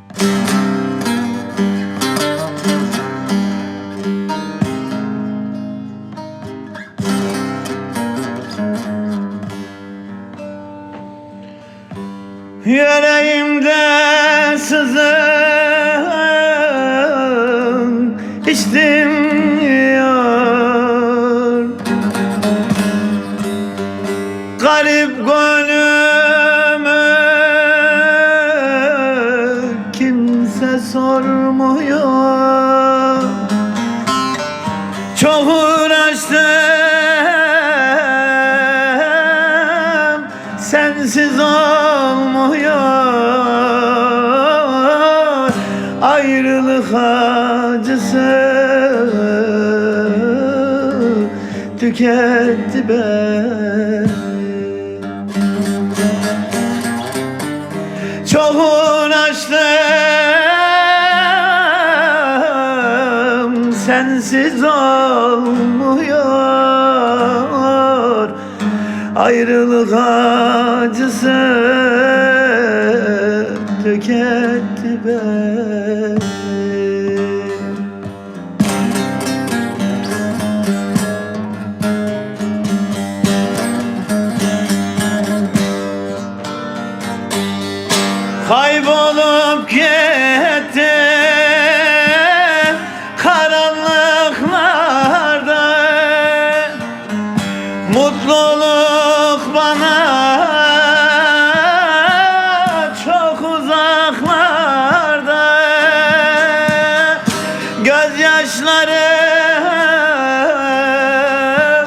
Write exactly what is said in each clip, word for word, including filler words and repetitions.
Yüreğimde sızın içtinmiyor, garip gönlümü kimse sormuyor. Çok uğraştım, sensiz olmuyor. Ayrılık acısı tüketti beni. Çok uğraştım, sensiz olmuyor. Ayrılık acısı tüketti beni. Kaybolup gitti karanlıklarda, mutluluk bana çok uzaklarda. Gözyaşlarım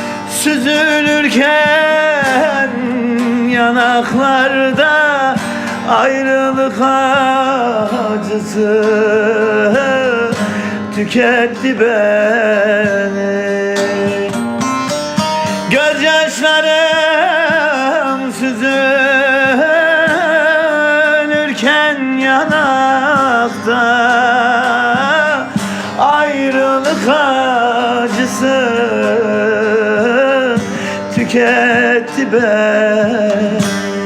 süzülürken yanaklarda, ayrılık acısı tüketti beni. Gözyaşlarım süzülürken yanakta, ayrılık acısı tüketti beni.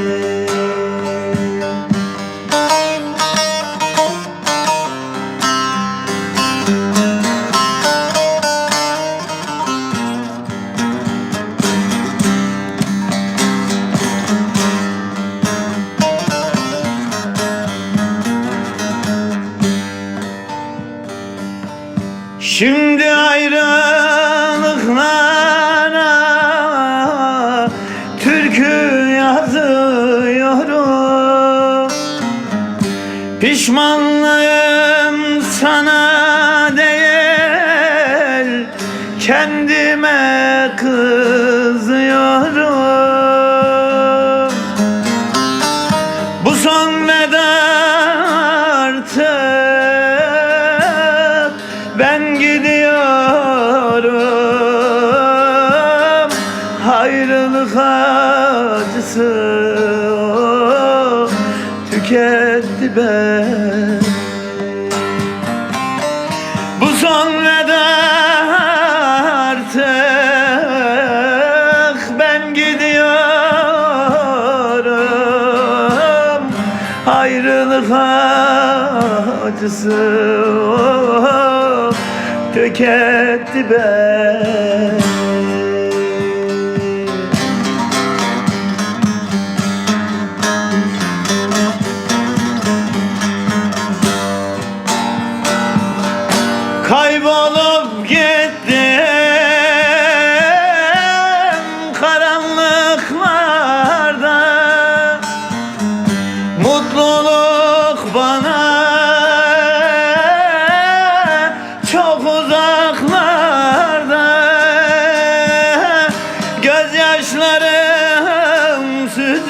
Şimdi ayrılıklara türkü yazıyorum. Pişmanlığım sana değil, kendime kızıyorum. Bu son veda artık, ben gidiyorum. Ayrılık acısı tüketti beni. Bu son veda artık, ben gidiyorum. Ayrılık acısı tüketti beni. Kaybolup gittim karanlıklarda, mutluluk bana çok uzaklarda. Gözyaşlarım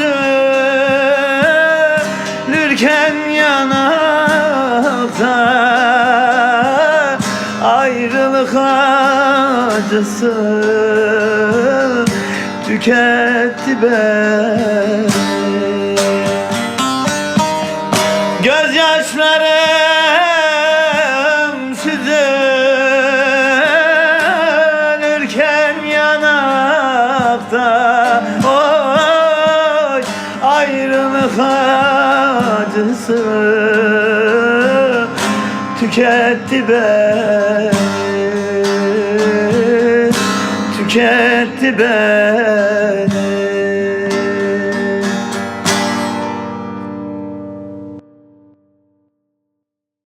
süzülürken yanakta, ayrılık acısı tüketti beni. Gözyaşlarım süzülürken yanakta, oy ayrılık acısı acısı tüketti beni, tüketti beni.